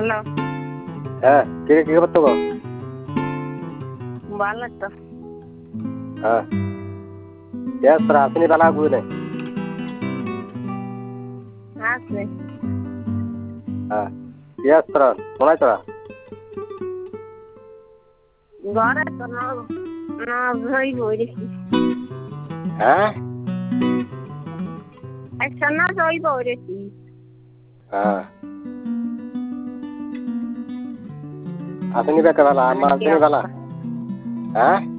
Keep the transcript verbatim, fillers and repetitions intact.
hello ಹಾ ಕೇಳಿ ಕೇಳಿ ಬರ್ತಗೋ ಬಾಲತ್ತ ಹಾ ಎಷ್ಟು ರಾತ್ರಿ ಬಲ ಆಗುವುದೇ ಹಾಕ್ರಿ ಹಾ ಎಷ್ಟು ಕೊನಾಯ್ತರ ಗೌರ ನಾವು ನಾವು ಹೋಯ್ರಿ ಹಾ ಅಷ್ಟು ಚೆನ್ನಾಗಿ ಹೋಯ್ಬೋರಿ ಹಾ ಹಸನಿ ಬೇಕಲ್ಲ ಅಮ್ಮ ಹಸನಿ ಬಲ್ಲ ಹಾ